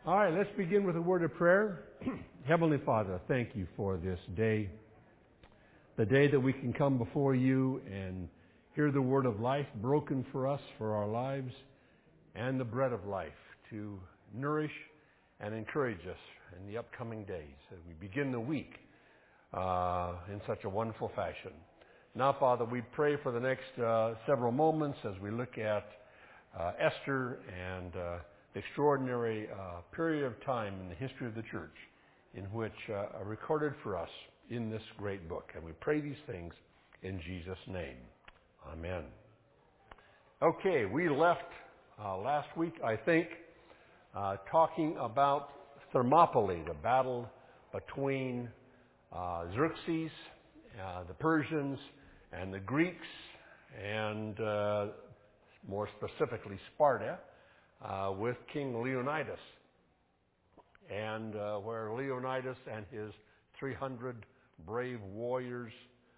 All right, let's begin with a word of prayer. Heavenly Father, thank you for this day, the day that we can come before you and hear the word of life broken for us, for our lives, and the bread of life to nourish and encourage us in the upcoming days as we begin the week in such a wonderful fashion. Now, Father, we pray for the next several moments as we look at Esther and the extraordinary period of time in the history of the church in which are recorded for us in this great book. And we pray these things in Jesus' name. Amen. Okay, we left last week, I think, talking about Thermopylae, the battle between Xerxes, the Persians, and the Greeks, and more specifically Sparta, with King Leonidas, and where Leonidas and his 300 brave warriors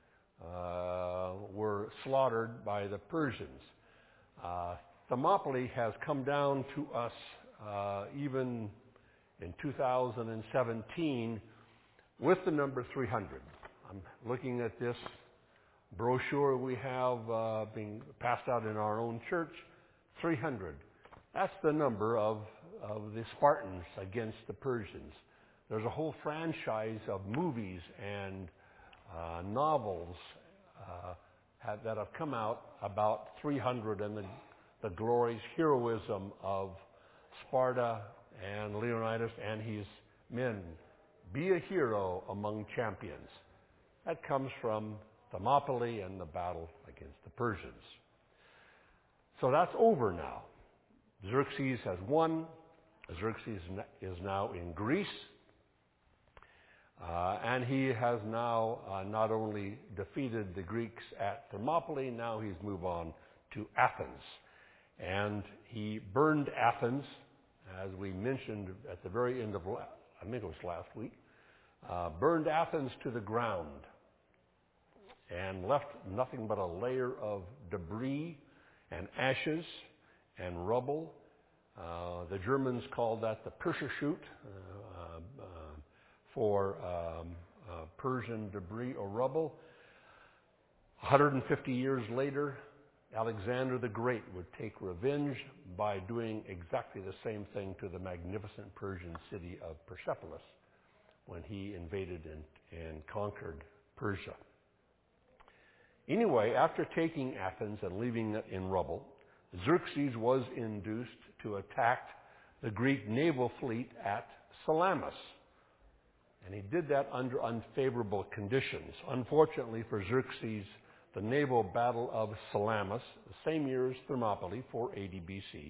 were slaughtered by the Persians. Thermopylae has come down to us even in 2017 with the number 300. I'm looking at this brochure we have being passed out in our own church, 300. That's the number of the Spartans against the Persians. There's a whole franchise of movies and novels that have come out about 300 and the glorious heroism of Sparta and Leonidas and his men. Be a hero among champions. That comes from Thermopylae and the battle against the Persians. So that's over now. Xerxes has won. Xerxes is now in Greece. And he has now not only defeated the Greeks at Thermopylae, now he's moved on to Athens. And he burned Athens, as we mentioned at the very end of, I think it was last week, burned Athens to the ground and left nothing but a layer of debris and ashes and rubble. The Germans called that the Perserschut for Persian debris or rubble. 150 years later, Alexander the Great would take revenge by doing exactly the same thing to the magnificent Persian city of Persepolis when he invaded and conquered Persia. Anyway, after taking Athens and leaving it in rubble, Xerxes was induced to attack the Greek naval fleet at Salamis. And he did that under unfavorable conditions. Unfortunately for Xerxes, the naval battle of Salamis, the same year as Thermopylae, 480 BC,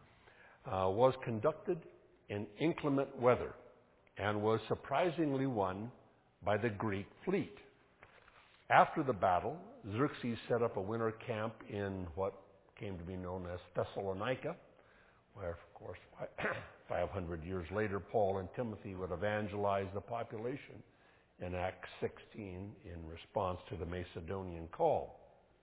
was conducted in inclement weather and was surprisingly won by the Greek fleet. After the battle, Xerxes set up a winter camp in what came to be known as Thessalonica, where, of course, 500 years later, Paul and Timothy would evangelize the population in Acts 16 in response to the Macedonian call.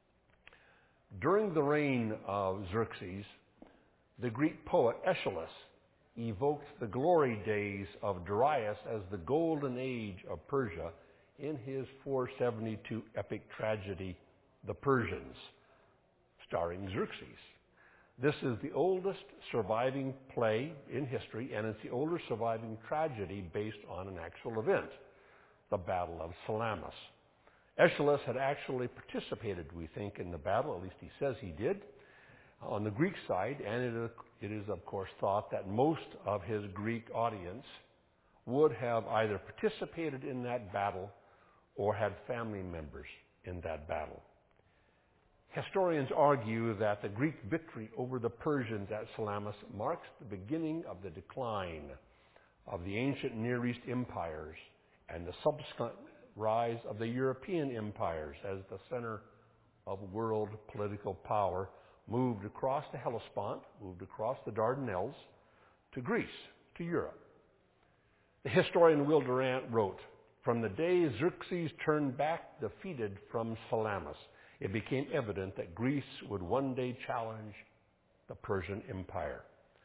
During the reign of Xerxes, the Greek poet Aeschylus evoked the glory days of Darius as the golden age of Persia in his 472 epic tragedy, The Persians, starring Xerxes. This is the oldest surviving play in history, and it's the oldest surviving tragedy based on an actual event, the Battle of Salamis. Aeschylus had actually participated, we think, in the battle, at least he says he did, on the Greek side, and it is, of course, thought that most of his Greek audience would have either participated in that battle or had family members in that battle. Historians argue that the Greek victory over the Persians at Salamis marks the beginning of the decline of the ancient Near East empires and the subsequent rise of the European empires as the center of world political power moved across the Hellespont, moved across the Dardanelles to Greece, to Europe. The historian Will Durant wrote, "From the day Xerxes turned back defeated from Salamis, it became evident that Greece would one day challenge the Persian Empire.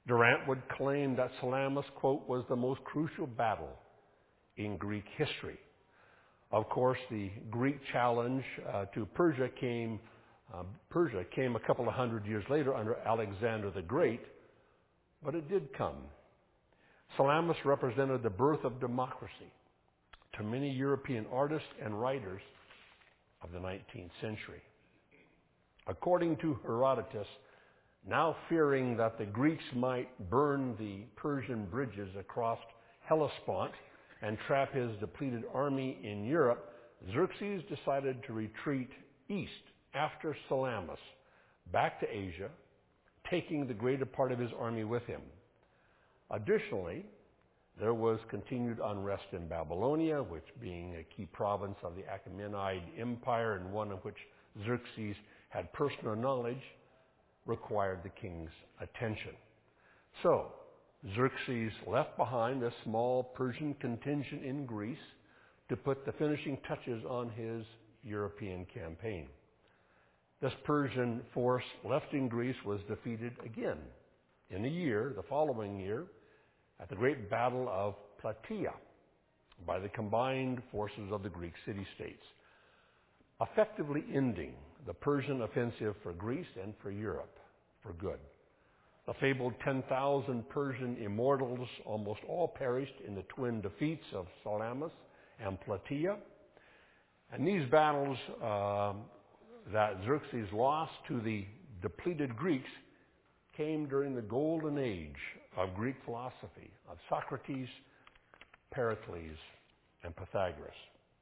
Durant would claim that Salamis, quote, was the most crucial battle in Greek history. Of course, the Greek challenge to Persia came a couple of hundred years later under Alexander the Great, but it did come. Salamis represented the birth of democracy to many European artists and writers of the 19th century. According to Herodotus, now fearing that the Greeks might burn the Persian bridges across Hellespont and trap his depleted army in Europe, Xerxes decided to retreat east after Salamis, back to Asia, taking the greater part of his army with him. Additionally, there was continued unrest in Babylonia, which being a key province of the Achaemenid Empire and one of which Xerxes had personal knowledge, required the king's attention. So, Xerxes left behind a small Persian contingent in Greece to put the finishing touches on his European campaign. This Persian force left in Greece was defeated again in the following year, at the great battle of Plataea by the combined forces of the Greek city-states, effectively ending the Persian offensive for Greece and for Europe for good. The fabled 10,000 Persian immortals almost all perished in the twin defeats of Salamis and Plataea. And these battles that Xerxes lost to the depleted Greeks came during the golden age of Greek philosophy, of Socrates, Pericles, and Pythagoras.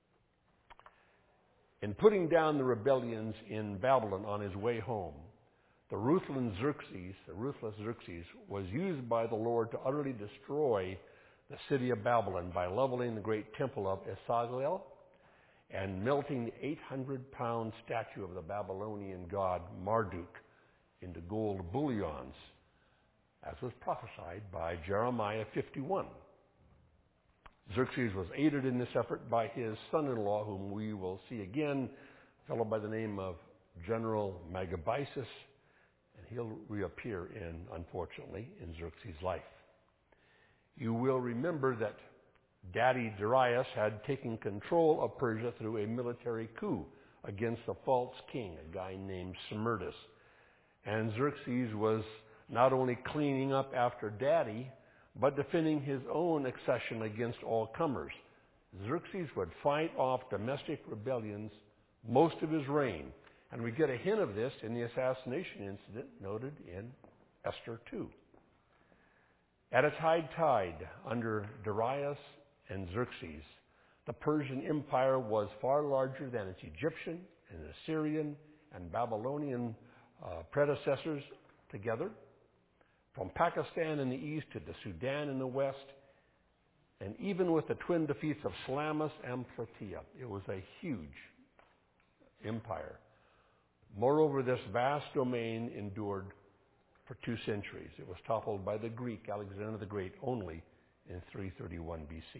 In putting down the rebellions in Babylon on his way home, the ruthless Xerxes was used by the Lord to utterly destroy the city of Babylon by leveling the great temple of Esagil and melting the 800-pound statue of the Babylonian god Marduk into gold bullions, as was prophesied by Jeremiah 51. Xerxes was aided in this effort by his son-in-law, whom we will see again, a fellow by the name of General Megabyzus, and he'll reappear unfortunately, in Xerxes' life. You will remember that Daddy Darius had taken control of Persia through a military coup against a false king, a guy named Smerdis. And Xerxes was not only cleaning up after Daddy, but defending his own accession against all comers. Xerxes would fight off domestic rebellions most of his reign. And we get a hint of this in the assassination incident noted in Esther 2. At its high tide under Darius and Xerxes, the Persian Empire was far larger than its Egyptian and Assyrian and Babylonian predecessors together, from Pakistan in the east to the Sudan in the west, and even with the twin defeats of Salamis and Plataea, it was a huge empire. Moreover, this vast domain endured for 2 centuries. It was toppled by the Greek Alexander the Great only in 331 BC.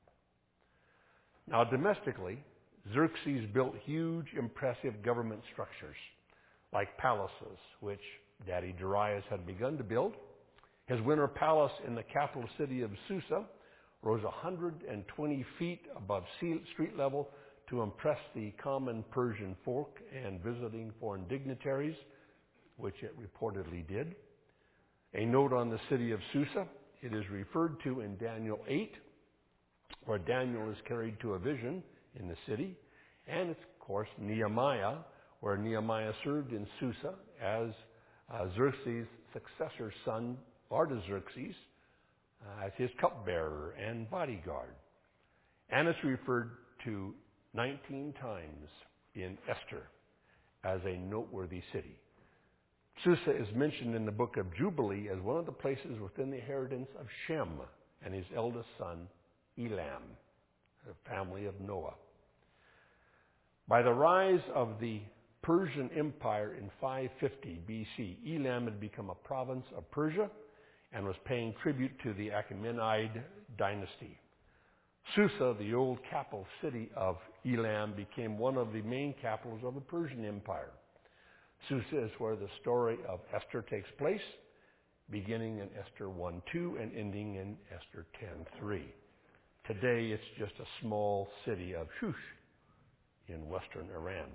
Now, domestically, Xerxes built huge, impressive government structures, like palaces, which Daddy Darius had begun to build. His winter palace in the capital city of Susa rose 120 feet above street level to impress the common Persian folk and visiting foreign dignitaries, which it reportedly did. A note on the city of Susa, it is referred to in Daniel 8, where Daniel is carried to a vision in the city, and it's, of course, Nehemiah, where Nehemiah served in Susa as Xerxes' successor son, Artaxerxes, as his cupbearer and bodyguard. And it's referred to 19 times in Esther as a noteworthy city. Susa is mentioned in the book of Jubilee as one of the places within the inheritance of Shem and his eldest son, Elam, the family of Noah. By the rise of the Persian Empire in 550 BC, Elam had become a province of Persia and was paying tribute to the Achaemenid dynasty. Susa, the old capital city of Elam, became one of the main capitals of the Persian Empire. Susa is where the story of Esther takes place, beginning in Esther 1:2 and ending in Esther 10:3. Today it's just a small city of Shush in western Iran.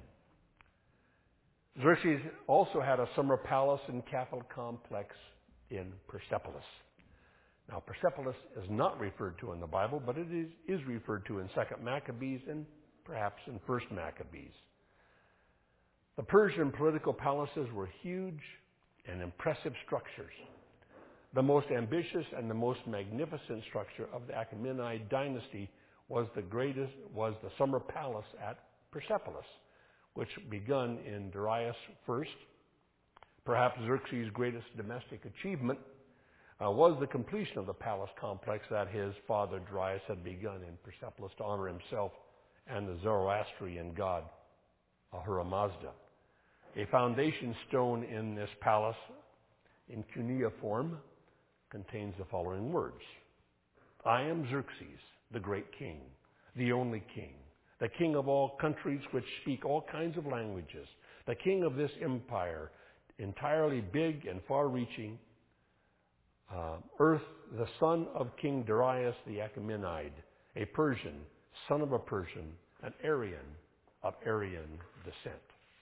Xerxes also had a summer palace and capital complex in Persepolis. Now, Persepolis is not referred to in the Bible, but it is referred to in 2nd Maccabees and perhaps in 1st Maccabees. The Persian political palaces were huge and impressive structures. The most ambitious and the most magnificent structure of the Achaemenid dynasty was the summer palace at Persepolis, which begun in Darius I. Perhaps Xerxes' greatest domestic achievement was the completion of the palace complex that his father Darius had begun in Persepolis to honor himself and the Zoroastrian god Ahura Mazda. A foundation stone in this palace in cuneiform contains the following words: I am Xerxes, the great king, the only king, the king of all countries which speak all kinds of languages, the king of this empire, entirely big and far-reaching, earth, the son of King Darius the Achaemenid, a Persian, son of a Persian, an Aryan of Aryan descent.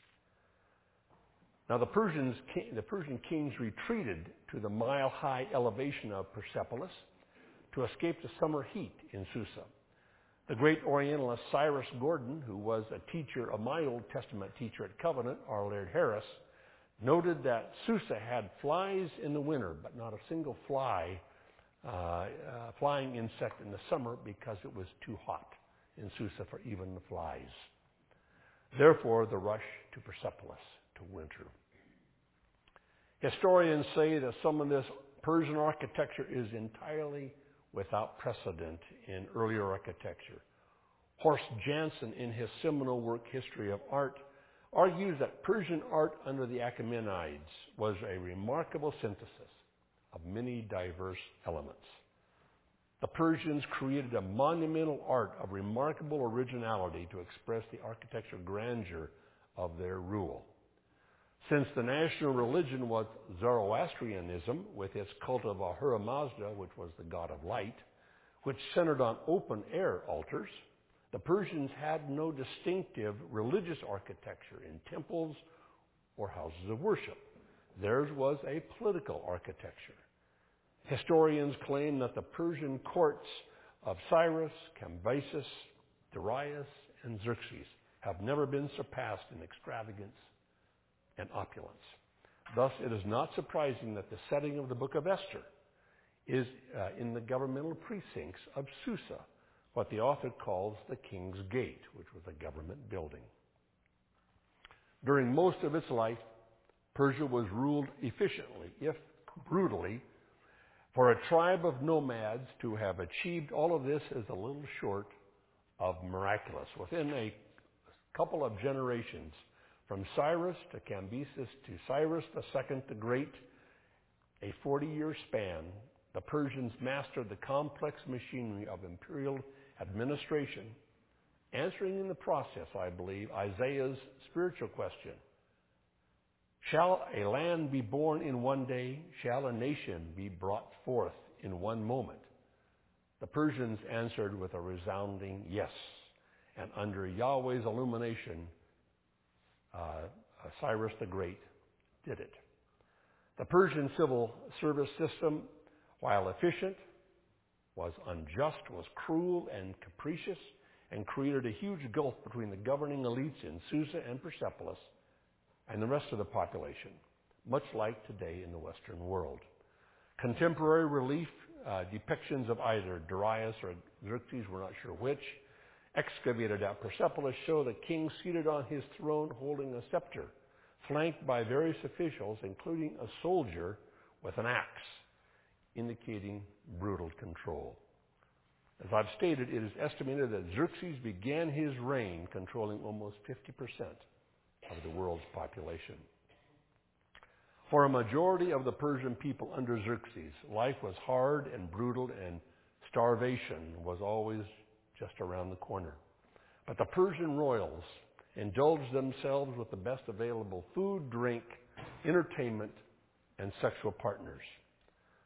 Now the Persian kings retreated to the mile-high elevation of Persepolis to escape the summer heat in Susa. The great Orientalist Cyrus Gordon, who was a teacher of my Old Testament teacher at Covenant, R. Laird Harris, noted that Susa had flies in the winter, but not a single flying insect in the summer because it was too hot in Susa for even the flies. Therefore, the rush to Persepolis to winter. Historians say that some of this Persian architecture is entirely without precedent in earlier architecture. Horst Janssen, in his seminal work, History of Art, argues that Persian art under the Achaemenids was a remarkable synthesis of many diverse elements. The Persians created a monumental art of remarkable originality to express the architectural grandeur of their rule. Since the national religion was Zoroastrianism, with its cult of Ahura Mazda, which was the god of light, which centered on open-air altars, the Persians had no distinctive religious architecture in temples or houses of worship. Theirs was a political architecture. Historians claim that the Persian courts of Cyrus, Cambyses, Darius, and Xerxes have never been surpassed in extravagance and opulence. Thus, it is not surprising that the setting of the book of Esther is in the governmental precincts of Susa, what the author calls the King's Gate, which was a government building. During most of its life, Persia was ruled efficiently, if brutally. For a tribe of nomads to have achieved all of this is a little short of miraculous. Within a couple of generations, from Cyrus to Cambyses to Cyrus II the Great, a 40-year span, the Persians mastered the complex machinery of imperial administration, answering in the process, I believe, Isaiah's spiritual question: shall a land be born in one day? Shall a nation be brought forth in one moment? The Persians answered with a resounding yes. And under Yahweh's illumination, Cyrus the Great did it. The Persian civil service system, while efficient, was unjust, was cruel and capricious, and created a huge gulf between the governing elites in Susa and Persepolis and the rest of the population, much like today in the Western world. Contemporary relief depictions of either Darius or Xerxes, we're not sure which, excavated at Persepolis show the king seated on his throne holding a scepter, flanked by various officials, including a soldier with an axe, indicating brutal control. As I've stated, it is estimated that Xerxes began his reign controlling almost 50% of the world's population. For a majority of the Persian people under Xerxes, life was hard and brutal, and starvation was always just around the corner. But the Persian royals indulged themselves with the best available food, drink, entertainment, and sexual partners.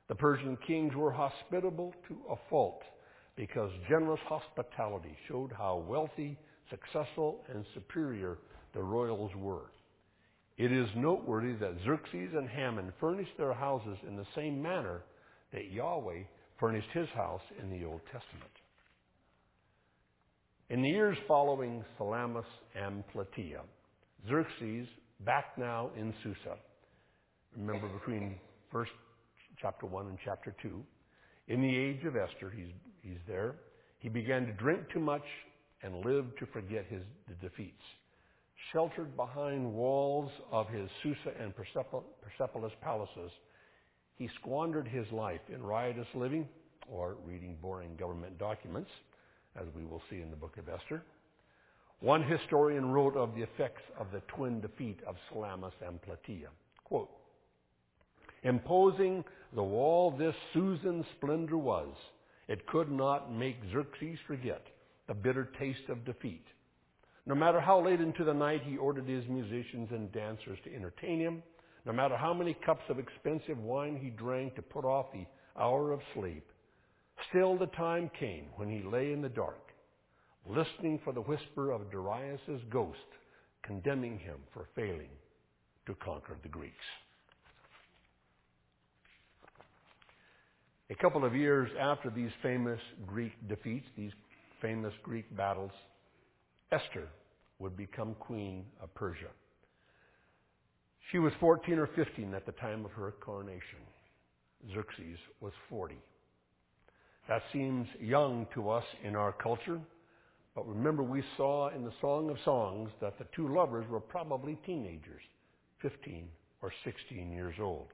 The Persian kings were hospitable to a fault because generous hospitality showed how wealthy, successful, and superior the royals were. It is noteworthy that Xerxes and Haman furnished their houses in the same manner that Yahweh furnished his house in the Old Testament. In the years following Salamis and Plataea, Xerxes, back now in Susa, remember between first chapter 1 and chapter 2, in the age of Esther, he's there, he began to drink too much and live to forget the defeats. Sheltered behind walls of his Susa and Persepolis palaces, he squandered his life in riotous living or reading boring government documents, as we will see in the book of Esther. One historian wrote of the effects of the twin defeat of Salamis and Plataea. Quote, "Imposing the wall this Susan splendor was, it could not make Xerxes forget the bitter taste of defeat. No matter how late into the night he ordered his musicians and dancers to entertain him, no matter how many cups of expensive wine he drank to put off the hour of sleep, still the time came when he lay in the dark, listening for the whisper of Darius' ghost, condemning him for failing to conquer the Greeks." A couple of years after these famous Greek defeats, these famous Greek battles, Esther would become queen of Persia. She was 14 or 15 at the time of her coronation. Xerxes was 40. That seems young to us in our culture, but remember we saw in the Song of Songs that the two lovers were probably teenagers, 15 or 16 years old.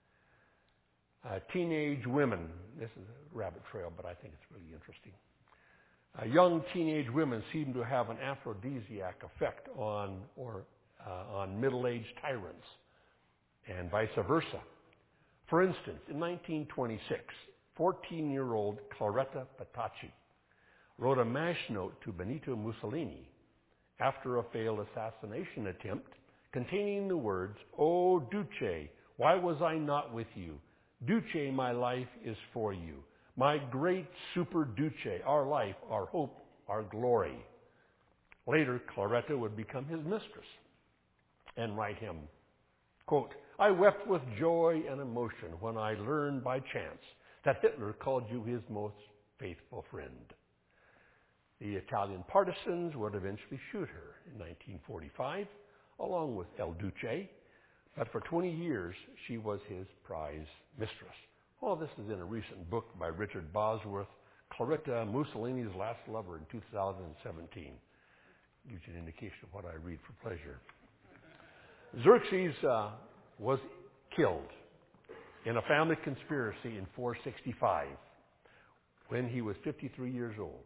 Teenage women, this is a rabbit trail, but I think it's really interesting. Young teenage women seem to have an aphrodisiac effect on middle-aged tyrants, and vice versa. For instance, in 1926, 14-year-old Claretta Petacci wrote a mash note to Benito Mussolini after a failed assassination attempt containing the words, "O Duce, why was I not with you? Duce, my life is for you. My great super Duce, our life, our hope, our glory." Later, Claretta would become his mistress and write him, quote, "I wept with joy and emotion when I learned by chance that Hitler called you his most faithful friend." The Italian partisans would eventually shoot her in 1945, along with El Duce, but for 20 years she was his prize mistress. Well, this is in a recent book by Richard Bosworth, Claretta, Mussolini's Last Lover in 2017. Gives you an indication of what I read for pleasure. Xerxes was killed in a family conspiracy in 465 when he was 53 years old.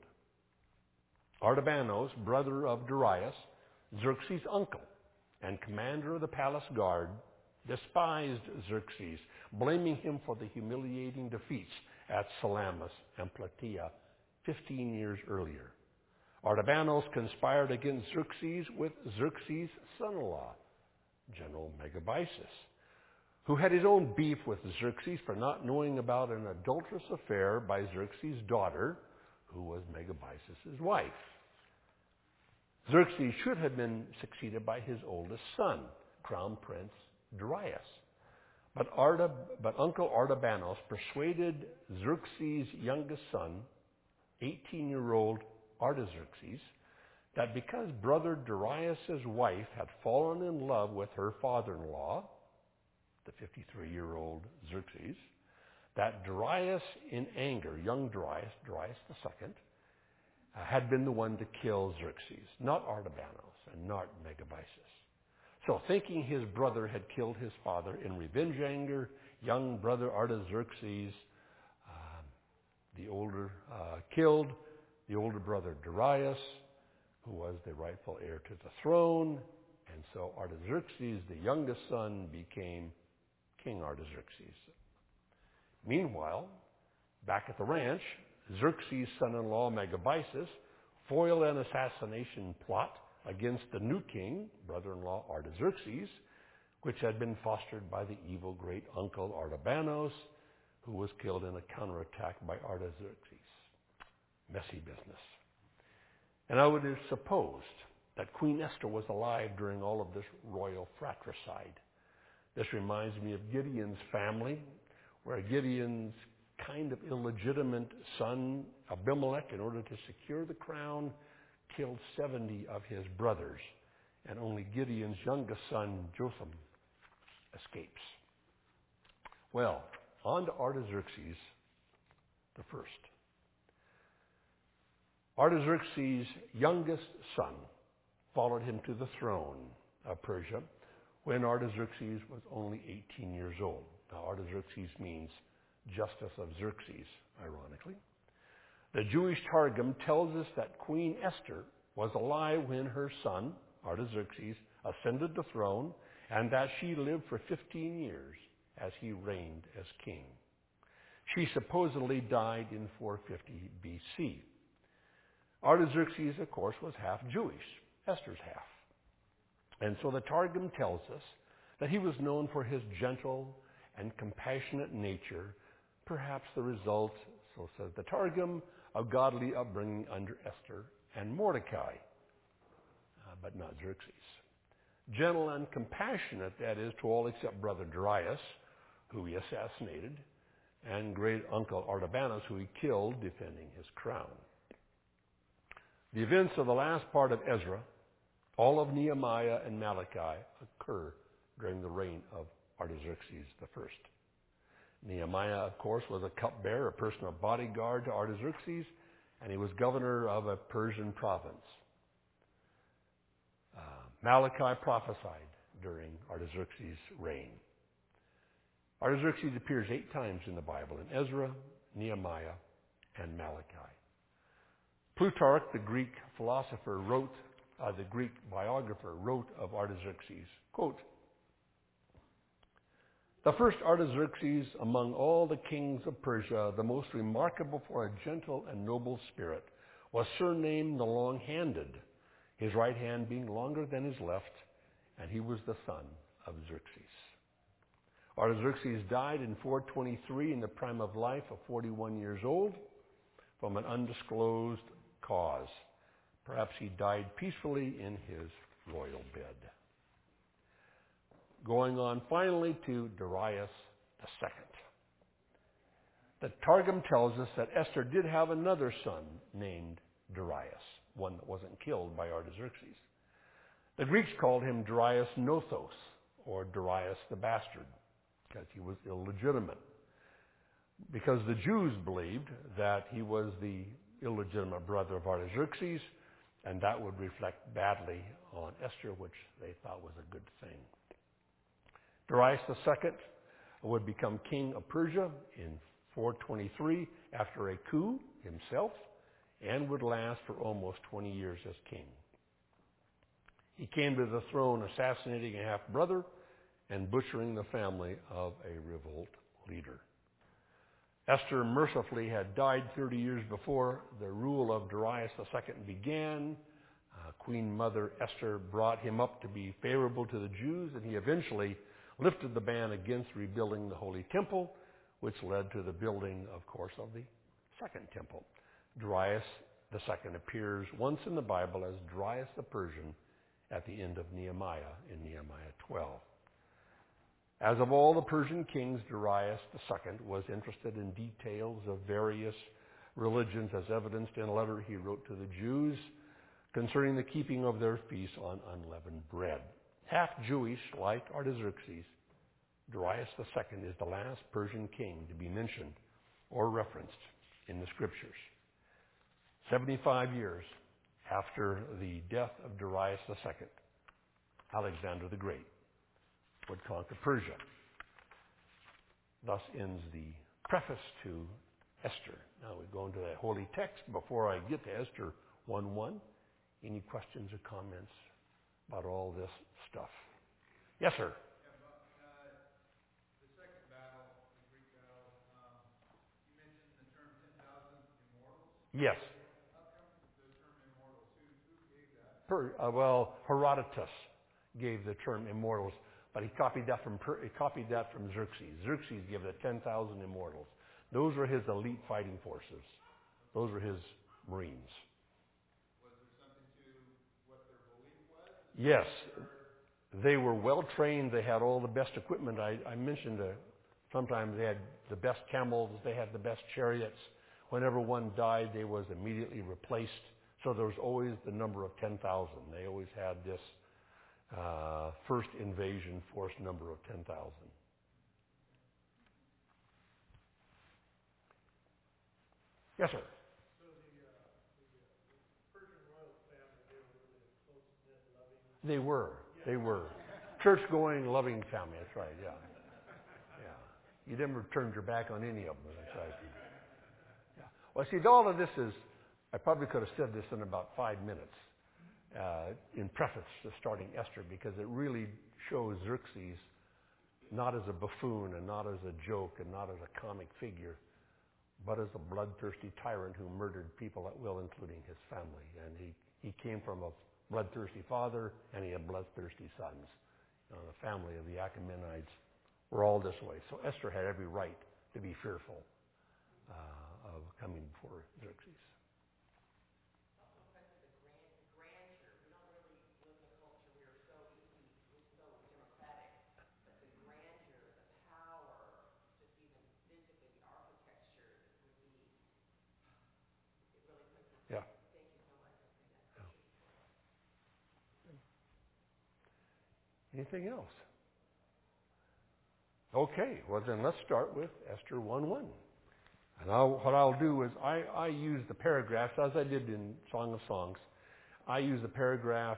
Artabanos, brother of Darius, Xerxes' uncle and commander of the palace guard, despised Xerxes, blaming him for the humiliating defeats at Salamis and Plataea 15 years earlier. Artabanos conspired against Xerxes with Xerxes' son-in-law, General Megabyzus, who had his own beef with Xerxes for not knowing about an adulterous affair by Xerxes' daughter, who was Megabyzus' wife. Xerxes should have been succeeded by his oldest son, Crown Prince Darius. But Uncle Artabanos persuaded Xerxes' youngest son, 18-year-old Artaxerxes, that because brother Darius' wife had fallen in love with her father-in-law, the 53-year-old Xerxes, that Darius in anger, young Darius II, had been the one to kill Xerxes, not Artabanos and not Megabyzus. So thinking his brother had killed his father in revenge anger, young brother Artaxerxes, the older, killed the older brother Darius, who was the rightful heir to the throne. And so Artaxerxes, the youngest son, became King Artaxerxes. Meanwhile, back at the ranch, Xerxes' son-in-law Megabyzus foiled an assassination plot against the new king, brother-in-law Artaxerxes, which had been fostered by the evil great uncle Artabanos, who was killed in a counterattack by Artaxerxes. Messy business. And I would have supposed that Queen Esther was alive during all of this royal fratricide. This reminds me of Gideon's family, where Gideon's kind of illegitimate son, Abimelech, in order to secure the crown, killed 70 of his brothers, and only Gideon's youngest son, Jotham, escapes. Well, on to Artaxerxes the first. Artaxerxes' youngest son followed him to the throne of Persia when Artaxerxes was only 18 years old. Now, Artaxerxes means justice of Xerxes, ironically. The Jewish Targum tells us that Queen Esther was alive when her son, Artaxerxes, ascended the throne, and that she lived for 15 years as he reigned as king. She supposedly died in 450 BC. Artaxerxes, of course, was half Jewish, Esther's half. And so the Targum tells us that he was known for his gentle and compassionate nature, perhaps the result, so says the Targum, of godly upbringing under Esther and Mordecai, but not Xerxes. Gentle and compassionate, that is, to all except brother Darius, who he assassinated, and great uncle Artabanus, who he killed defending his crown. The events of the last part of Ezra, all of Nehemiah and Malachi, occur during the reign of Artaxerxes I. Nehemiah, of course, was a cupbearer, a personal bodyguard to Artaxerxes, and he was governor of a Persian province. Malachi prophesied during Artaxerxes' reign. Artaxerxes appears 8 times in the Bible, in Ezra, Nehemiah, and Malachi. Plutarch, the Greek philosopher, the Greek biographer, wrote of Artaxerxes, quote, "The first Artaxerxes among all the kings of Persia, the most remarkable for a gentle and noble spirit, was surnamed the Long-Handed, his right hand being longer than his left, and he was the son of Xerxes." Artaxerxes died in 423 in the prime of life of 41 years old from an undisclosed cause. Perhaps he died peacefully in his royal bed. Going on finally to Darius II. The Targum tells us that Esther did have another son named Darius, one that wasn't killed by Artaxerxes. The Greeks called him Darius Nothos, or Darius the Bastard, because he was illegitimate. Because the Jews believed that he was the illegitimate brother of Artaxerxes, and that would reflect badly on Esther, which they thought was a good thing. Darius II would become king of Persia in 423 after a coup himself, and would last for almost 20 years as king. He came to the throne assassinating a half-brother and butchering the family of a revolt leader. Esther mercifully had died 30 years before the rule of Darius II began. Queen Mother Esther brought him up to be favorable to the Jews, and he eventually lifted the ban against rebuilding the Holy Temple, which led to the building, of course, of the Second Temple. Darius II appears once in the Bible as Darius the Persian at the end of Nehemiah in Nehemiah 12. As of all the Persian kings, Darius II was interested in details of various religions, as evidenced in a letter he wrote to the Jews concerning the keeping of their feasts on unleavened bread. Half Jewish, like Artaxerxes, Darius II is the last Persian king to be mentioned or referenced in the Scriptures. 75 years after the death of Darius II, Alexander the Great would conquer Persia. Thus ends the preface to Esther. Now we go into the holy text. Before I get to Esther 1:1, any questions or comments about all this stuff? Yes, sir. The second battle, the Greek battle, you mentioned the term 10,000 immortals. Yes. How come the term immortals? Who gave that? Herodotus gave the term immortals. But he copied that from Xerxes. Xerxes gave the 10,000 immortals. Those were his elite fighting forces. Those were his Marines. Was there something to what their belief was? Yes, they were well trained. They had all the best equipment. I mentioned sometimes they had the best camels. They had the best chariots. Whenever one died, they was immediately replaced. So there was always the number of 10,000. They always had this first invasion force number of 10,000. Yes, sir. So the Persian royal family, they were really a close-knit, loving. They were. They were. Church-going, loving family. That's right. Yeah. Yeah. You never turned your back on any of them. That's right. Yeah. Well, see, all of this is. I probably could have said this in about 5 minutes in preface to starting Esther, because it really shows Xerxes not as a buffoon and not as a joke and not as a comic figure, but as a bloodthirsty tyrant who murdered people at will, including his family. And he came from a bloodthirsty father, and he had bloodthirsty sons. The family of the Achaemenides were all this way. So Esther had every right to be fearful of coming before Xerxes. Yeah. Anything else? Okay, well then let's start with Esther 1:1. And what I'll do is I use the paragraphs, as I did in Song of Songs. I use the paragraph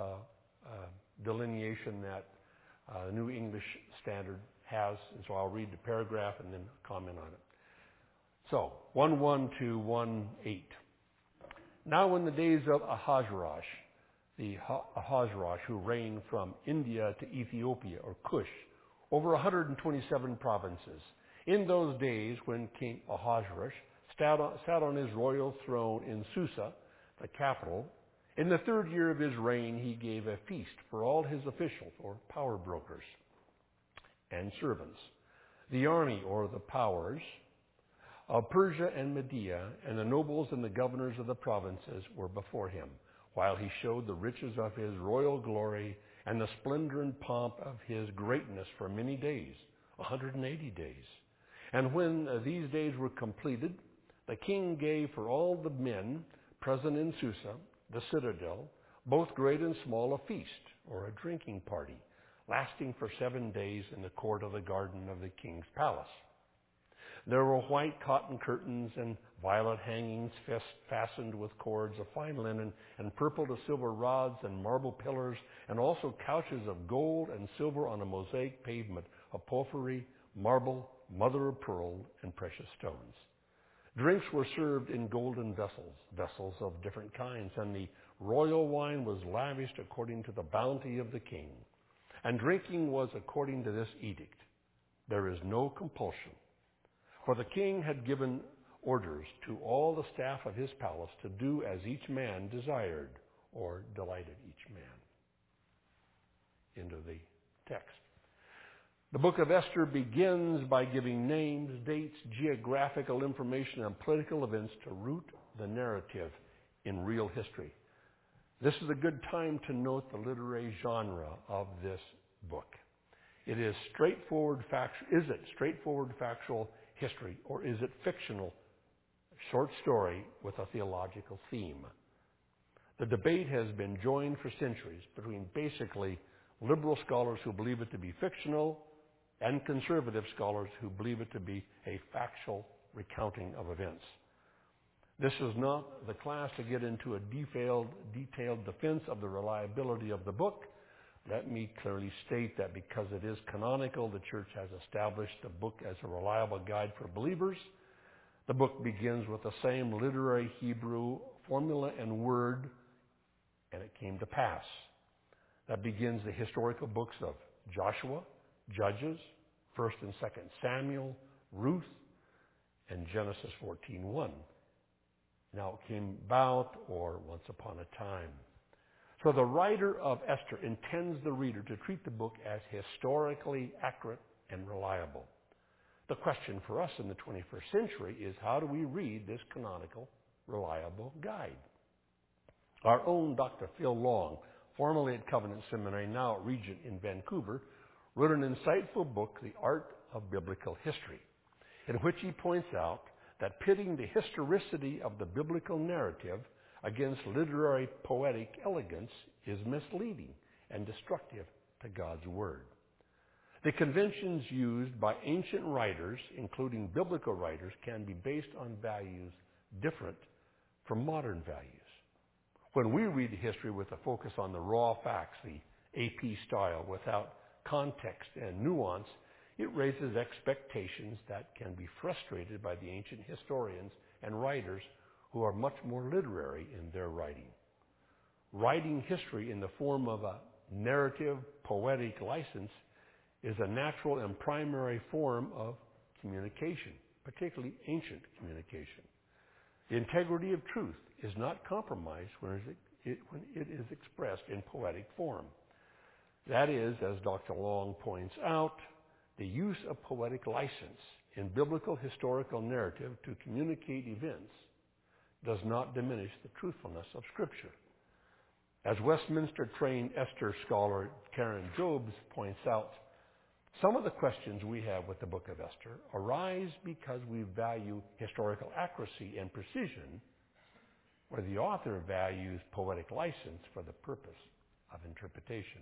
delineation that the New English Standard has, and so I'll read the paragraph and then comment on it. So, 1:1 to 1:8. Now in the days of Ahasuerus, the Ahasuerus who reigned from India to Ethiopia, or Cush, over 127 provinces. In those days, when King Ahasuerus sat on his royal throne in Susa, the capital, in the 3rd year of his reign, he gave a feast for all his officials, or power brokers, and servants. The army, or the powers, of Persia and Media, and the nobles and the governors of the provinces were before him, while he showed the riches of his royal glory and the splendor and pomp of his greatness for many days, 180 days. And when these days were completed, the king gave for all the men present in Susa, the citadel, both great and small, a feast, or a drinking party, lasting for 7 days in the court of the garden of the king's palace. There were white cotton curtains and violet hangings fastened with cords of fine linen, and purple to silver rods and marble pillars, and also couches of gold and silver on a mosaic pavement of porphyry, marble, mother of pearl, and precious stones. Drinks were served in golden vessels of different kinds, and the royal wine was lavished according to the bounty of the king. And drinking was according to this edict: there is no compulsion. For the king had given orders to all the staff of his palace to do as each man desired, or delighted each man. End of the text. The book of Esther begins by giving names, dates, geographical information, and political events to root the narrative in real history. This is a good time to note the literary genre of this book. It is straightforward factual. Is it straightforward factual history, or is it fictional short story with a theological theme? The debate has been joined for centuries between basically liberal scholars who believe it to be fictional and conservative scholars who believe it to be a factual recounting of events. This is not the class to get into a detailed defense of the reliability of the book. Let me clearly state that because it is canonical, the church has established the book as a reliable guide for believers. The book begins with the same literary Hebrew formula and word, and it came to pass. That begins the historical books of Joshua, Judges, 1st and 2nd Samuel, Ruth, and Genesis 14:1. Now it came about, or once upon a time. So the writer of Esther intends the reader to treat the book as historically accurate and reliable. The question for us in the 21st century is, how do we read this canonical, reliable guide? Our own Dr. Phil Long, formerly at Covenant Seminary, now at Regent in Vancouver, wrote an insightful book, The Art of Biblical History, in which he points out that pitting the historicity of the biblical narrative against literary poetic elegance is misleading and destructive to God's Word. The conventions used by ancient writers, including biblical writers, can be based on values different from modern values. When we read history with a focus on the raw facts, the AP style, without context and nuance, it raises expectations that can be frustrated by the ancient historians and writers who are much more literary in their writing. Writing history in the form of a narrative, poetic license is a natural and primary form of communication, particularly ancient communication. The integrity of truth is not compromised when it is expressed in poetic form. That is, as Dr. Long points out, the use of poetic license in biblical historical narrative to communicate events does not diminish the truthfulness of Scripture. As Westminster-trained Esther scholar Karen Jobes points out, some of the questions we have with the book of Esther arise because we value historical accuracy and precision, where the author values poetic license for the purpose of interpretation.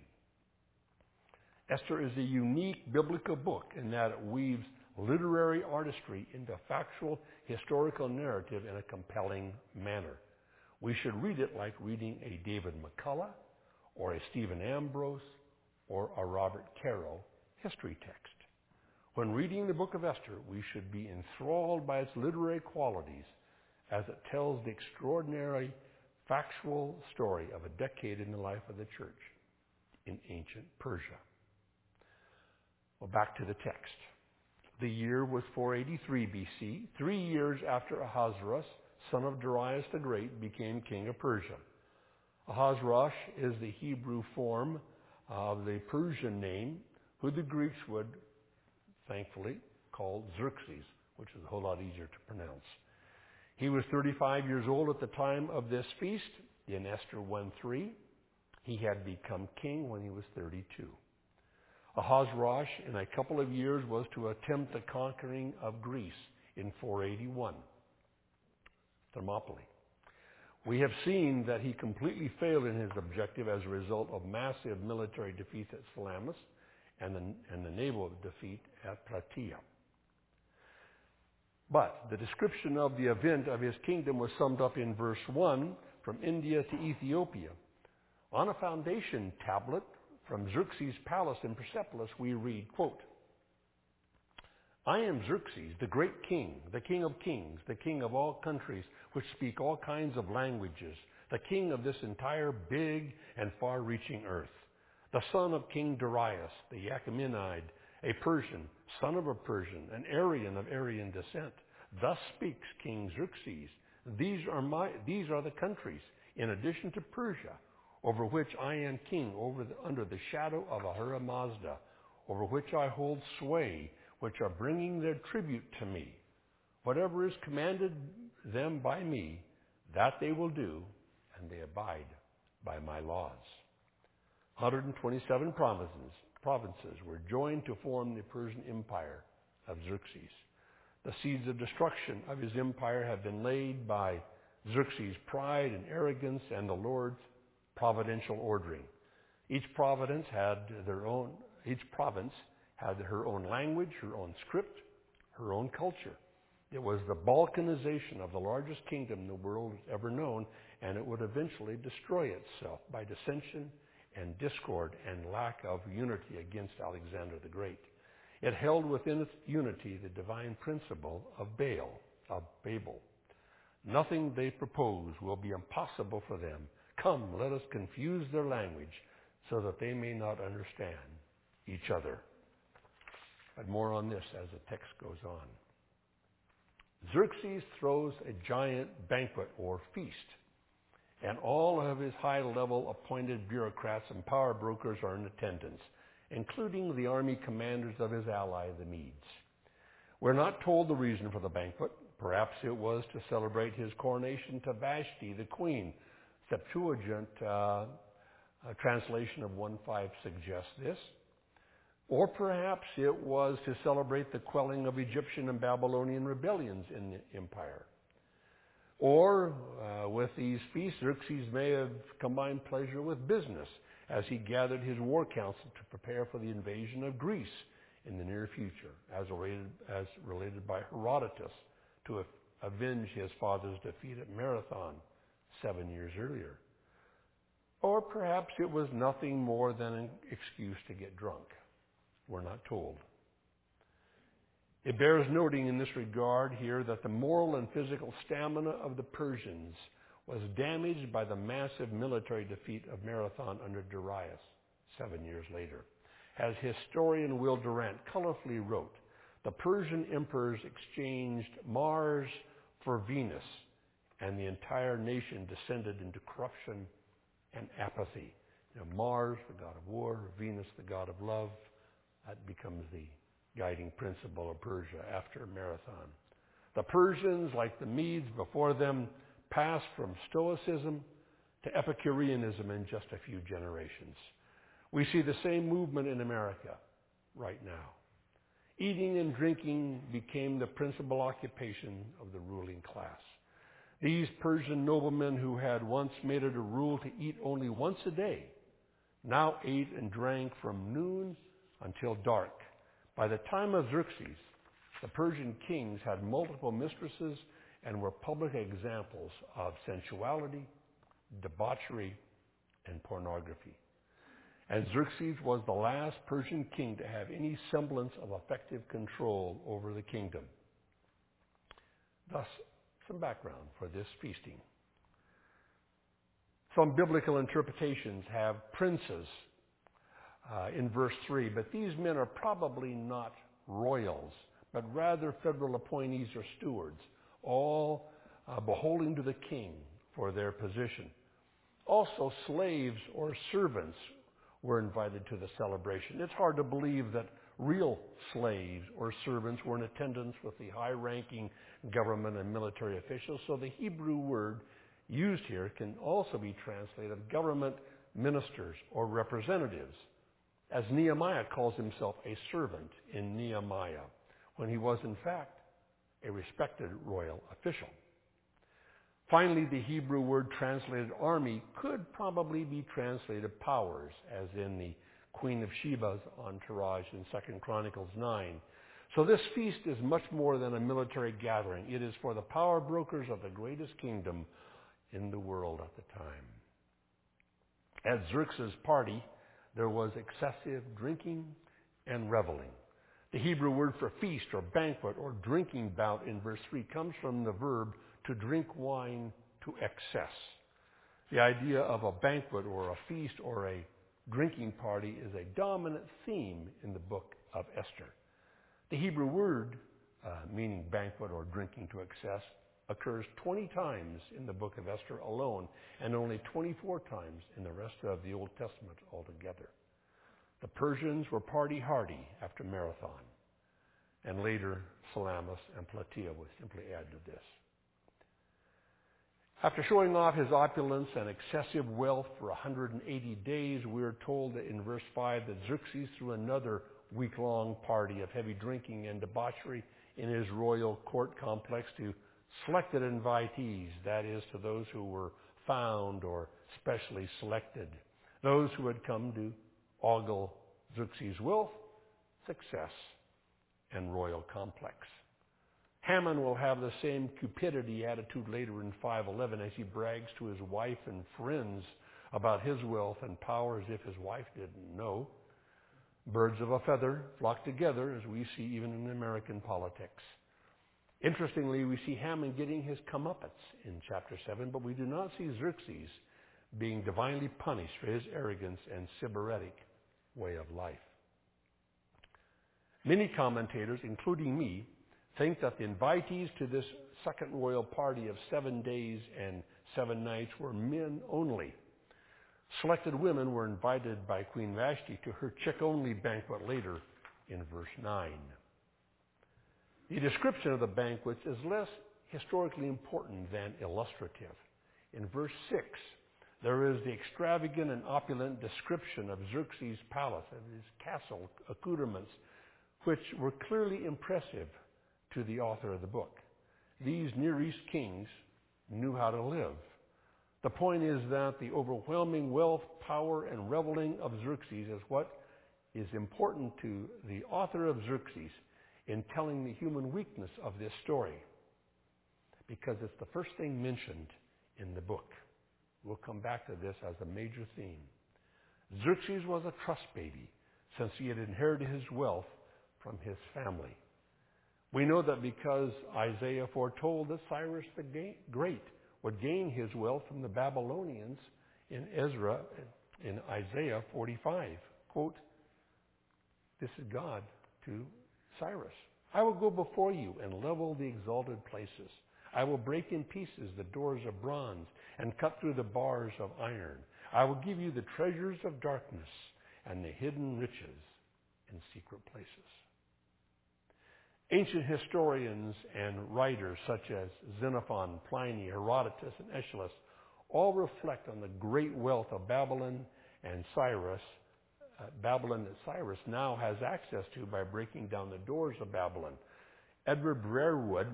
Esther is a unique biblical book in that it weaves literary artistry into factual historical narrative in a compelling manner. We should read it like reading a David McCullough or a Stephen Ambrose or a Robert Caro history text. When reading the book of Esther, we should be enthralled by its literary qualities as it tells the extraordinary factual story of a decade in the life of the church in ancient Persia. Well, back to the text. The year was 483 BC, 3 years after Ahasuerus, son of Darius the Great, became king of Persia. Ahasuerus is the Hebrew form of the Persian name, who the Greeks would, thankfully, call Xerxes, which is a whole lot easier to pronounce. He was 35 years old at the time of this feast. In Esther 1:3, he had become king when he was 32. Ahasuerus, in a couple of years, was to attempt the conquering of Greece in 481, Thermopylae. We have seen that he completely failed in his objective as a result of massive military defeats at Salamis and the naval defeat at Plataea. But the description of the event of his kingdom was summed up in verse 1, from India to Ethiopia. On a foundation tablet from Xerxes' palace in Persepolis, we read, quote, I am Xerxes, the great king, the king of kings, the king of all countries which speak all kinds of languages, the king of this entire big and far-reaching earth, the son of King Darius, the Achaemenid, a Persian, son of a Persian, an Aryan of Aryan descent. Thus speaks King Xerxes. These are the countries, in addition to Persia, over which I am king, under the shadow of Ahura Mazda, over which I hold sway, which are bringing their tribute to me. Whatever is commanded them by me, that they will do, and they abide by my laws. 127 provinces were joined to form the Persian Empire of Xerxes. The seeds of destruction of his empire have been laid by Xerxes' pride and arrogance and the Lord's providential ordering. Each province had her own language, her own script, her own culture. It was the balkanization of the largest kingdom the world has ever known, and it would eventually destroy itself by dissension and discord and lack of unity against Alexander the Great. It held within its unity the divine principle of Babel. Nothing they propose will be impossible for them. Come, let us confuse their language so that they may not understand each other. But more on this as the text goes on. Xerxes throws a giant banquet or feast. and all of his high-level appointed bureaucrats and power brokers are in attendance, including the army commanders of his ally, the Medes. We're not told the reason for the banquet. Perhaps it was to celebrate his coronation to Vashti, the queen. Septuagint translation of 1:5 suggests this. Or perhaps it was to celebrate the quelling of Egyptian and Babylonian rebellions in the empire. Or with these feasts, Xerxes may have combined pleasure with business as he gathered his war council to prepare for the invasion of Greece in the near future, as related by Herodotus, to avenge his father's defeat at Marathon 7 years earlier. Or perhaps it was nothing more than an excuse to get drunk. We're not told. It bears noting in this regard here that the moral and physical stamina of the Persians was damaged by the massive military defeat of Marathon under Darius 7 years later. As historian Will Durant colorfully wrote, the Persian emperors exchanged Mars for Venus, and the entire nation descended into corruption and apathy. Mars, the god of war, Venus, the god of love, that becomes the guiding principle of Persia after Marathon. The Persians, like the Medes before them, passed from Stoicism to Epicureanism in just a few generations. We see the same movement in America right now. Eating and drinking became the principal occupation of the ruling class. These Persian noblemen who had once made it a rule to eat only once a day now ate and drank from noon until dark. By the time of Xerxes, the Persian kings had multiple mistresses and were public examples of sensuality, debauchery, and pornography. And Xerxes was the last Persian king to have any semblance of effective control over the kingdom. Thus, some background for this feasting. Some biblical interpretations have princes in verse 3, but these men are probably not royals, but rather federal appointees or stewards, all beholding to the king for their position. Also, slaves or servants were invited to the celebration. It's hard to believe that real slaves or servants were in attendance with the high-ranking government and military officials, so the Hebrew word used here can also be translated government ministers or representatives, as Nehemiah calls himself a servant in Nehemiah, when he was in fact a respected royal official. Finally, the Hebrew word translated army could probably be translated powers, as in the Queen of Sheba's entourage in 2 Chronicles 9. So this feast is much more than a military gathering. It is for the power brokers of the greatest kingdom in the world at the time. At Xerxes' party, there was excessive drinking and reveling. The Hebrew word for feast or banquet or drinking bout in verse 3 comes from the verb to drink wine to excess. The idea of a banquet or a feast or a drinking party is a dominant theme in the book of Esther. The Hebrew word meaning banquet or drinking to excess occurs 20 times in the book of Esther alone and only 24 times in the rest of the Old Testament altogether. The Persians were party hardy after Marathon, and later Salamis and Plataea would simply add to this. After showing off his opulence and excessive wealth for 180 days, we are told that in verse 5 that Xerxes threw another week-long party of heavy drinking and debauchery in his royal court complex to selected invitees, that is, to those who were found or specially selected, those who had come to ogle Xerxes' wealth, success, and royal complex. Haman will have the same cupidity attitude later in 5:11 as he brags to his wife and friends about his wealth and power as if his wife didn't know. Birds of a feather flock together, as we see even in American politics. Interestingly, we see Haman getting his comeuppance in chapter 7, but we do not see Xerxes being divinely punished for his arrogance and sybaritic way of life. Many commentators, including me, think that the invitees to this second royal party of 7 days and 7 nights were men only. Selected women were invited by Queen Vashti to her chick-only banquet later in verse 9. The description of the banquets is less historically important than illustrative. In verse 6, there is the extravagant and opulent description of Xerxes' palace and his castle accoutrements, which were clearly impressive to the author of the book. These Near East kings knew how to live. The point is that the overwhelming wealth, power, and reveling of Xerxes is what is important to the author of Xerxes in telling the human weakness of this story, because it's the first thing mentioned in the book. We'll come back to this as a major theme. Xerxes was a trust baby since he had inherited his wealth from his family. We know that because Isaiah foretold that Cyrus the Great would gain his wealth from the Babylonians in Ezra, in Isaiah 45. Quote, this is God to Cyrus. I will go before you and level the exalted places. I will break in pieces the doors of bronze and cut through the bars of iron. I will give you the treasures of darkness and the hidden riches in secret places. Ancient historians and writers such as Xenophon, Pliny, Herodotus, and Aeschylus all reflect on the great wealth of Babylon and Cyrus. Babylon that Cyrus now has access to by breaking down the doors of Babylon. Edward Brerewood,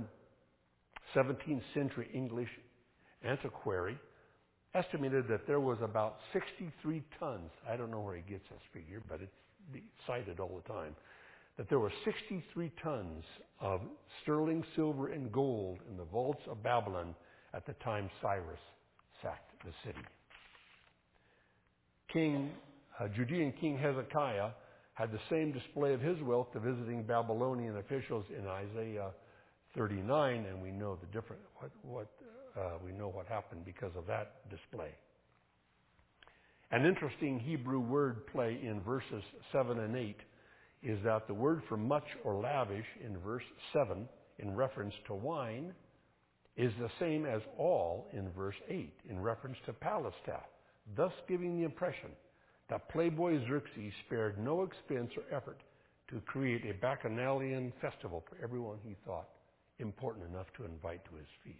17th century English antiquary, estimated that there was about 63 tons. I don't know where he gets this figure, but it's cited all the time. That there were 63 tons of sterling silver and gold in the vaults of Babylon at the time Cyrus sacked the city. Judean King Hezekiah had the same display of his wealth to visiting Babylonian officials in Isaiah 39, and we know the different we know what happened because of that display. An interesting Hebrew word play in verses 7 and 8 is that the word for much or lavish in verse 7 in reference to wine is the same as all in verse 8 in reference to palace staff, thus giving the impression that playboy Xerxes spared no expense or effort to create a bacchanalian festival for everyone he thought important enough to invite to his feast.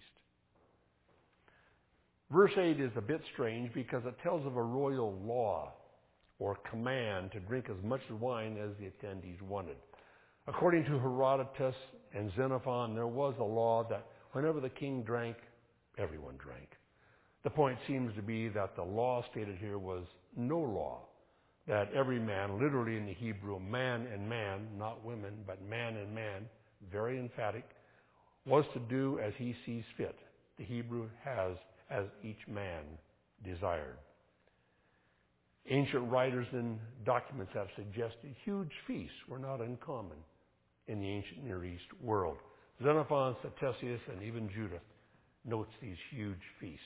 Verse 8 is a bit strange because it tells of a royal law or command to drink as much wine as the attendees wanted. According to Herodotus and Xenophon, there was a law that whenever the king drank, everyone drank. The point seems to be that the law stated here was no law, that every man, literally in the Hebrew, man and man, not women, but man and man, very emphatic, was to do as he sees fit. The Hebrew has as each man desired. Ancient writers and documents have suggested huge feasts were not uncommon in the ancient Near East world. Xenophon, Ctesias, and even Judith notes these huge feasts.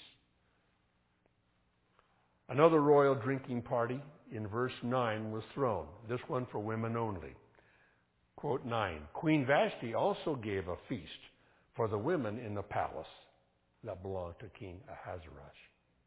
Another royal drinking party in verse 9 was thrown, this one for women only. Quote 9, Queen Vashti also gave a feast for the women in the palace that belonged to King Ahasuerus.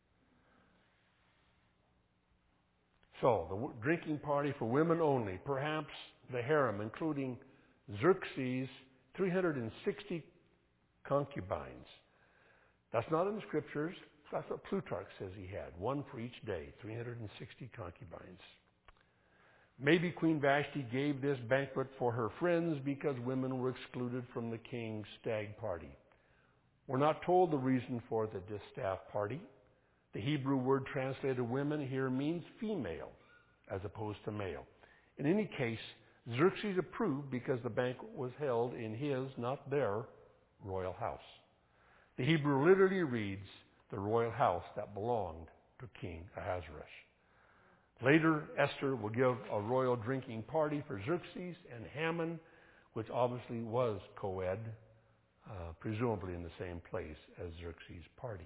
So, the drinking party for women only, perhaps the harem, including Xerxes' 360 concubines. That's not in the scriptures. That's what Plutarch says he had, one for each day, 360 concubines. Maybe Queen Vashti gave this banquet for her friends because women were excluded from the king's stag party. We're not told the reason for the distaff party. The Hebrew word translated women here means female as opposed to male. In any case, Xerxes approved because the banquet was held in his, not their, royal house. The Hebrew literally reads, the royal house that belonged to King Ahasuerus. Later, Esther will give a royal drinking party for Xerxes and Haman, which obviously was co-ed, presumably in the same place as Xerxes' party.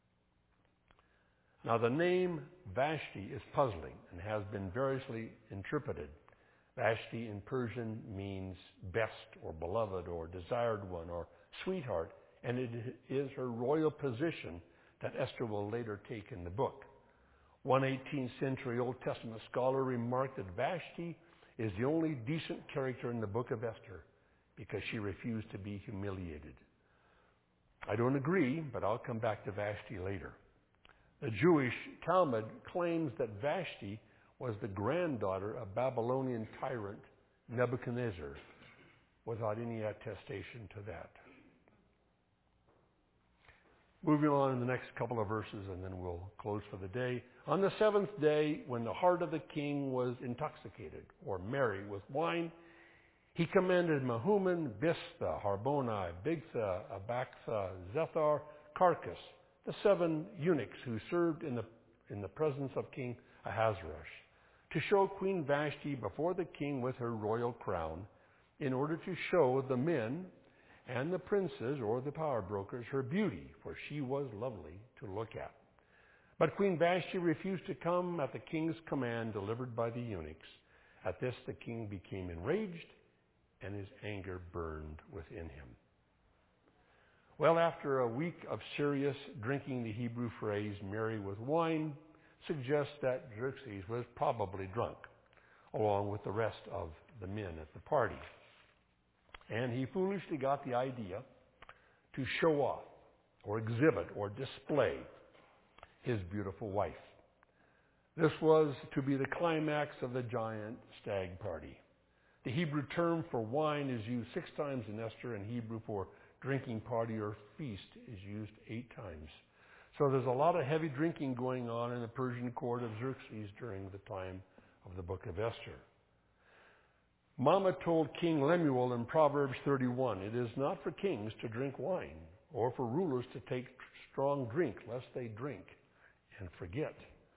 Now, the name Vashti is puzzling and has been variously interpreted. Vashti in Persian means best or beloved or desired one or sweetheart, and it is her royal position that Esther will later take in the book. One 18th century Old Testament scholar remarked that Vashti is the only decent character in the book of Esther because she refused to be humiliated. I don't agree, but I'll come back to Vashti later. The Jewish Talmud claims that Vashti was the granddaughter of Babylonian tyrant Nebuchadnezzar, without any attestation to that. Moving on in the next couple of verses, and then we'll close for the day. On the seventh day, when the heart of the king was intoxicated, or merry, with wine, he commanded Mehuman, Biztha, Harbonah, Bigtha, Abagtha, Zethar, Carcas, the 7 eunuchs who served in the presence of King Ahasuerus, to show Queen Vashti before the king with her royal crown, in order to show the men and the princes, or the power brokers, her beauty, for she was lovely to look at. But Queen Vashti refused to come at the king's command delivered by the eunuchs. At this the king became enraged, and his anger burned within him. Well, after a week of serious drinking, the Hebrew phrase merry with wine suggests that Xerxes was probably drunk, along with the rest of the men at the party. And he foolishly got the idea to show off, or exhibit, or display his beautiful wife. This was to be the climax of the giant stag party. The Hebrew term for wine is used 6 times in Esther, and Hebrew for drinking party or feast is used 8 times. So there's a lot of heavy drinking going on in the Persian court of Xerxes during the time of the book of Esther. Mama told King Lemuel in Proverbs 31, "It is not for kings to drink wine, or for rulers to take strong drink, lest they drink and forget."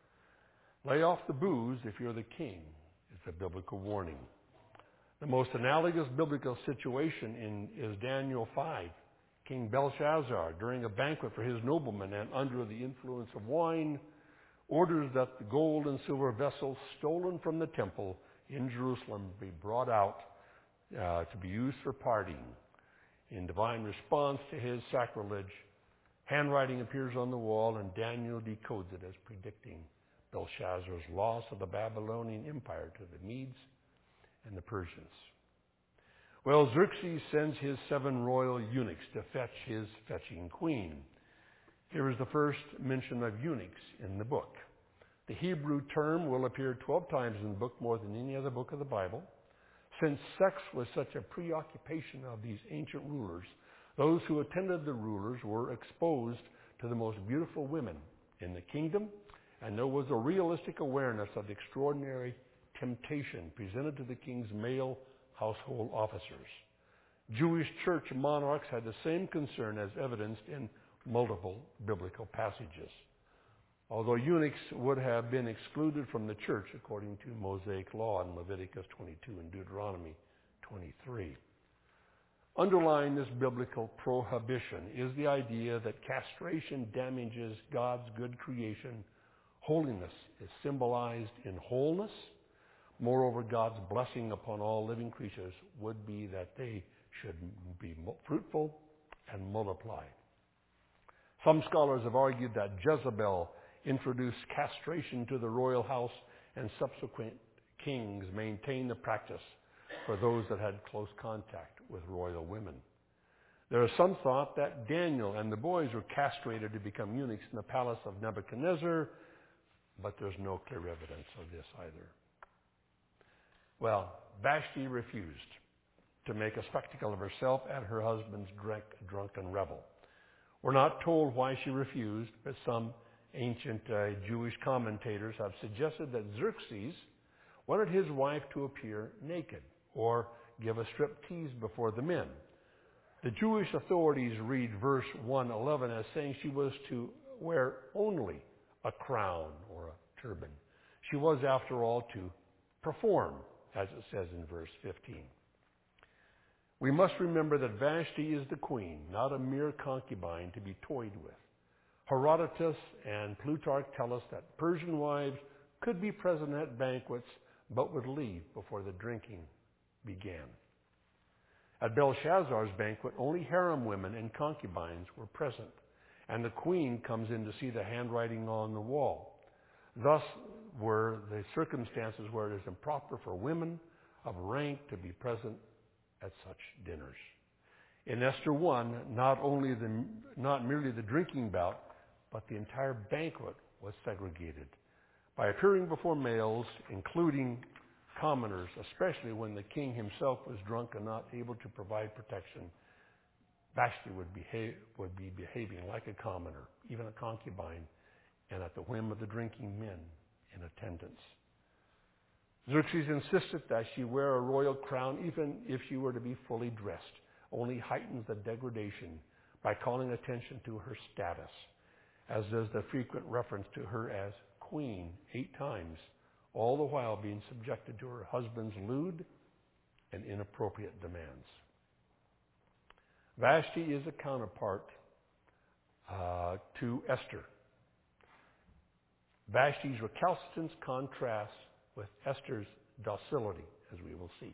Lay off the booze if you're the king. It's a biblical warning. The most analogous biblical situation is Daniel 5. King Belshazzar, during a banquet for his noblemen and under the influence of wine, orders that the gold and silver vessels stolen from the temple in Jerusalem be brought out to be used for partying. In divine response to his sacrilege, handwriting appears on the wall, and Daniel decodes it as predicting Belshazzar's loss of the Babylonian Empire to the Medes and the Persians. Well, Xerxes sends his 7 royal eunuchs to fetch his fetching queen. Here is the first mention of eunuchs in the book. The Hebrew term will appear 12 times in the book, more than any other book of the Bible. Since sex was such a preoccupation of these ancient rulers, those who attended the rulers were exposed to the most beautiful women in the kingdom, and there was a realistic awareness of the extraordinary temptation presented to the king's male household officers. Jewish church monarchs had the same concern, as evidenced in multiple biblical passages. Although eunuchs would have been excluded from the church according to Mosaic law in Leviticus 22 and Deuteronomy 23. Underlying this biblical prohibition is the idea that castration damages God's good creation. Holiness is symbolized in wholeness. Moreover, God's blessing upon all living creatures would be that they should be fruitful and multiply. Some scholars have argued that Jezebel introduced castration to the royal house, and subsequent kings maintained the practice for those that had close contact with royal women. There is some thought that Daniel and the boys were castrated to become eunuchs in the palace of Nebuchadnezzar, but there's no clear evidence of this either. Well, Vashti refused to make a spectacle of herself at her husband's drunken revel. We're not told why she refused, but some ancient Jewish commentators have suggested that Xerxes wanted his wife to appear naked or give a striptease before the men. The Jewish authorities read verse 1:11 as saying she was to wear only a crown or a turban. She was, after all, to perform, as it says in verse 15. We must remember that Vashti is the queen, not a mere concubine to be toyed with. Herodotus and Plutarch tell us that Persian wives could be present at banquets, but would leave before the drinking began. At Belshazzar's banquet, only harem women and concubines were present, and the queen comes in to see the handwriting on the wall. Thus were the circumstances where it is improper for women of rank to be present at such dinners. In Esther 1, not merely the drinking bout, but the entire banquet was segregated. By appearing before males, including commoners, especially when the king himself was drunk and not able to provide protection, Vashti would be behaving like a commoner, even a concubine, and at the whim of the drinking men in attendance. Xerxes insisted that she wear a royal crown even if she were to be fully dressed, only heightens the degradation by calling attention to her status, as does the frequent reference to her as queen 8 times, all the while being subjected to her husband's lewd and inappropriate demands. Vashti is a counterpart to Esther. Vashti's recalcitrance contrasts with Esther's docility, as we will see.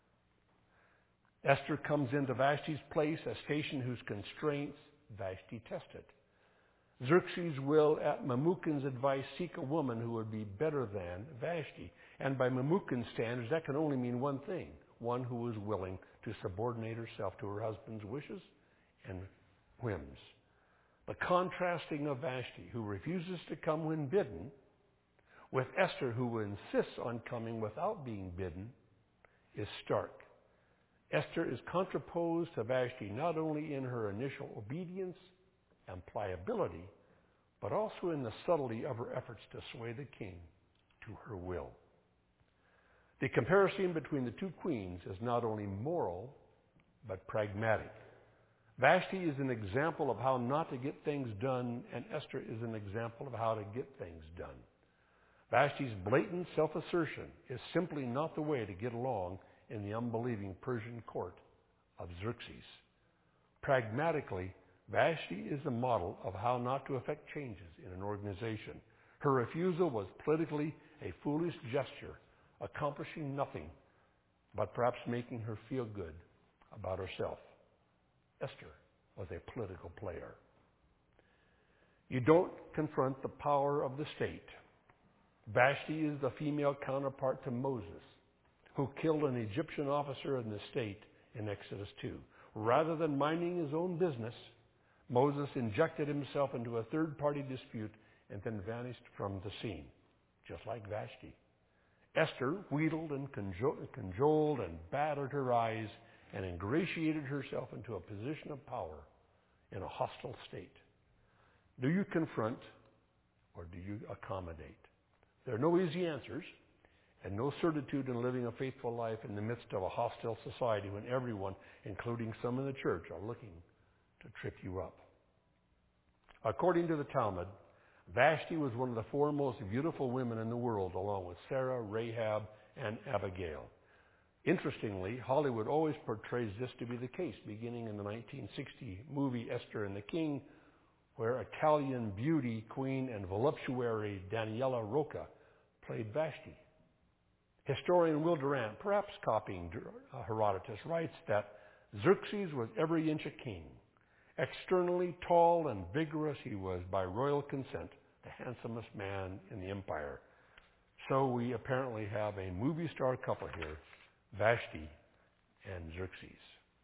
Esther comes into Vashti's place, a station whose constraints Vashti tested. Xerxes will, at Memucan's advice, seek a woman who would be better than Vashti. And by Memucan's standards, that can only mean one thing: one who is willing to subordinate herself to her husband's wishes and whims. The contrasting of Vashti, who refuses to come when bidden, with Esther, who insists on coming without being bidden, is stark. Esther is contraposed to Vashti not only in her initial obedience and pliability, but also in the subtlety of her efforts to sway the king to her will. The comparison between the two queens is not only moral, but pragmatic. Vashti is an example of how not to get things done, and Esther is an example of how to get things done. Vashti's blatant self-assertion is simply not the way to get along in the unbelieving Persian court of Xerxes. Pragmatically, Vashti is a model of how not to effect changes in an organization. Her refusal was politically a foolish gesture, accomplishing nothing, but perhaps making her feel good about herself. Esther was a political player. You don't confront the power of the state. Vashti is the female counterpart to Moses, who killed an Egyptian officer in the state in Exodus 2. Rather than minding his own business, Moses injected himself into a third-party dispute and then vanished from the scene, just like Vashti. Esther wheedled and cajoled and battered her eyes and ingratiated herself into a position of power in a hostile state. Do you confront or do you accommodate? There are no easy answers and no certitude in living a faithful life in the midst of a hostile society when everyone, including some in the church, are looking to trip you up. According to the Talmud, Vashti was one of the 4 most beautiful women in the world, along with Sarah, Rahab, and Abigail. Interestingly, Hollywood always portrays this to be the case, beginning in the 1960 movie Esther and the King, where Italian beauty queen and voluptuary Daniela Rocca played Vashti. Historian Will Durant, perhaps copying Herodotus, writes that Xerxes was every inch a king. Externally tall and vigorous, he was, by royal consent, the handsomest man in the empire. So we apparently have a movie star couple here, Vashti and Xerxes.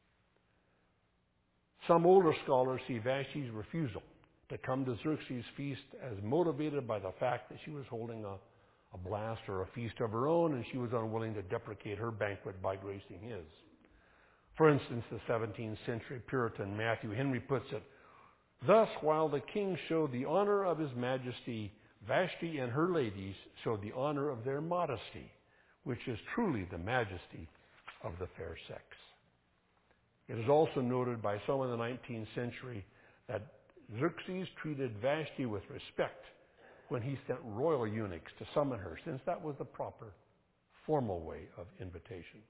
Some older scholars see Vashti's refusal to come to Xerxes' feast as motivated by the fact that she was holding a blast or a feast of her own, and she was unwilling to deprecate her banquet by gracing his. For instance, the 17th century Puritan Matthew Henry puts it, "Thus, while the king showed the honor of his majesty, Vashti and her ladies showed the honor of their modesty, which is truly the majesty of the fair sex." It is also noted by some in the 19th century that Xerxes treated Vashti with respect when he sent royal eunuchs to summon her, since that was the proper, formal way of invitation.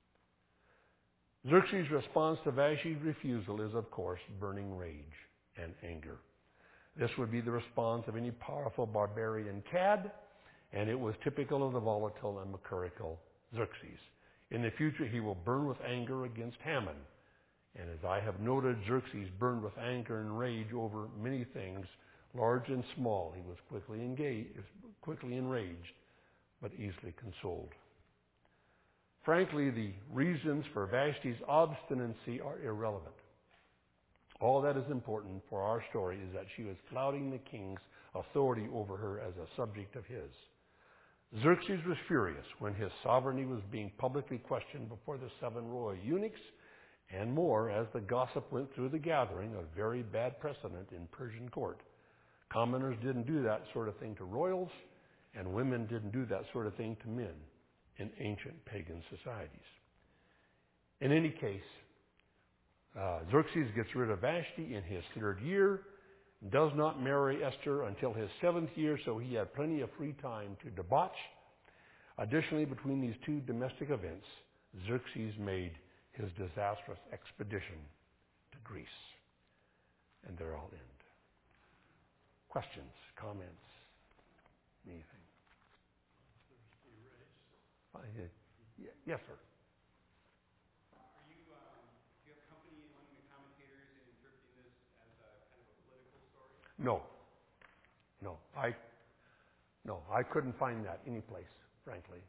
Xerxes' response to Vashti's refusal is, of course, burning rage and anger. This would be the response of any powerful barbarian cad, and it was typical of the volatile and mercurial Xerxes. In the future, he will burn with anger against Haman And as I have noted, Xerxes burned with anger and rage over many things, large and small. He was quickly enraged, but easily consoled. Frankly, the reasons for Vashti's obstinacy are irrelevant. All that is important for our story is that she was flouting the king's authority over her as a subject of his. Xerxes was furious when his sovereignty was being publicly questioned before the 7 royal eunuchs, and more as the gossip went through the gathering, a very bad precedent in Persian court. Commoners didn't do that sort of thing to royals, and women didn't do that sort of thing to men in ancient pagan societies. In any case, Xerxes gets rid of Vashti in his 3rd year, does not marry Esther until his 7th year, so he had plenty of free time to debauch. Additionally, between these 2 domestic events, Xerxes made his disastrous expedition to Greece. And there I'll end. Questions, comments, anything? Yes, sir. Do you have company among the commentators in interpreting this as a kind of a political story? No, I couldn't find that anyplace, frankly.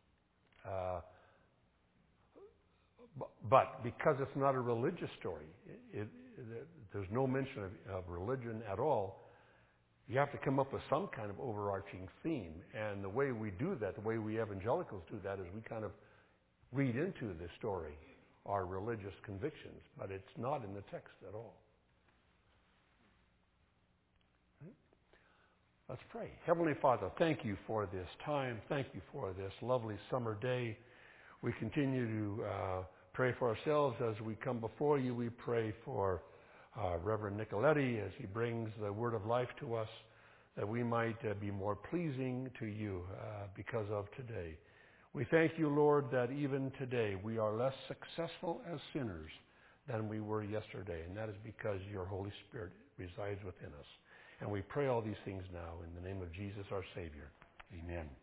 But because it's not a religious story, there's no mention of religion at all. You have to come up with some kind of overarching theme. And the way we do that, the way we evangelicals do that, is we kind of read into the story our religious convictions, but it's not in the text at all. Let's pray. Heavenly Father, thank you for this time. Thank you for this lovely summer day. We continue to pray for ourselves as we come before you. We pray for Reverend Nicoletti as he brings the word of life to us, that we might be more pleasing to you because of today. We thank you, Lord, that even today we are less successful as sinners than we were yesterday, and that is because your Holy Spirit resides within us. And we pray all these things now in the name of Jesus, our Savior. Amen.